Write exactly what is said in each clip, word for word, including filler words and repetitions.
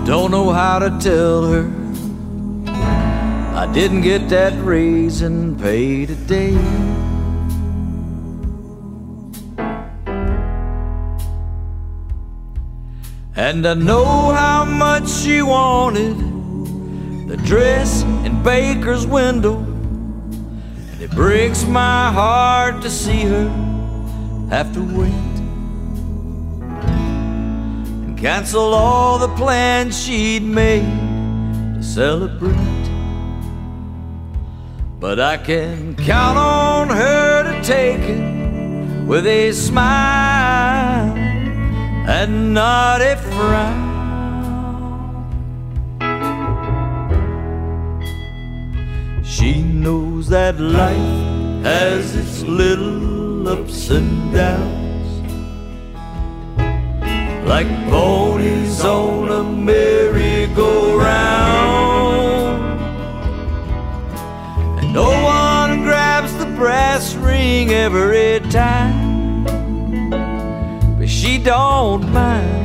don't know how to tell her I didn't get that raise and pay today. And I know how much she wanted the dress in Baker's window, and it breaks my heart to see her have to wait and cancel all the plans she'd made to celebrate. But I can count on her to take it with a smile and not a frown. She knows that life has its little ups and downs, like ponies on a merry-go-round. And no one grabs the brass ring every time, but she don't mind.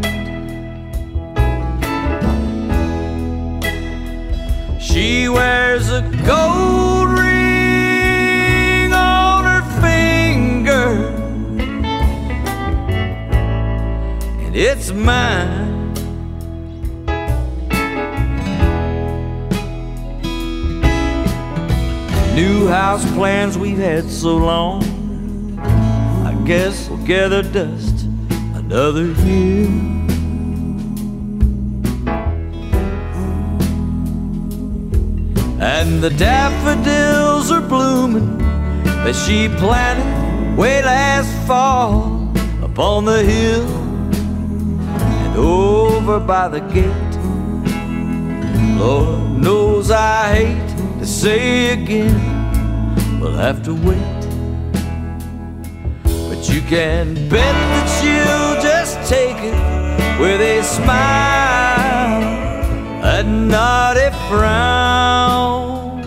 She wears a gold ring on her finger, and it's mine. New house plans we've had so long, I guess we'll gather dust another year. And the daffodils are blooming that she planted way last fall upon the hill and over by the gate. Lord knows I hate to say again, we'll have to wait. But you can bet that she'll just take it with a smile and not a frown.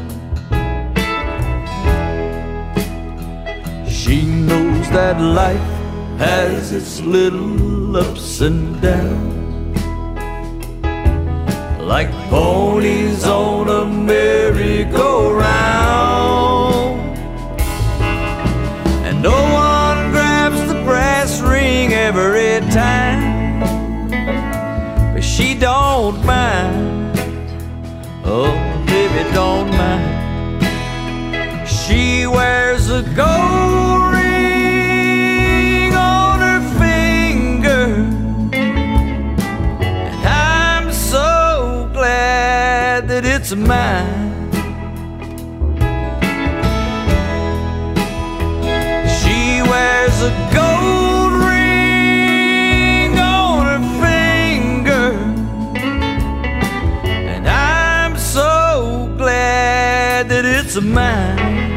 She knows that life has its little ups and downs, like ponies on a merry-go-round. And no one grabs the brass ring every time, but she don't mind. Oh, baby, don't mind. She wears a gold ring on her finger, and I'm so glad that it's mine. She wears a gold ring on her finger, and I'm so glad that it's mine.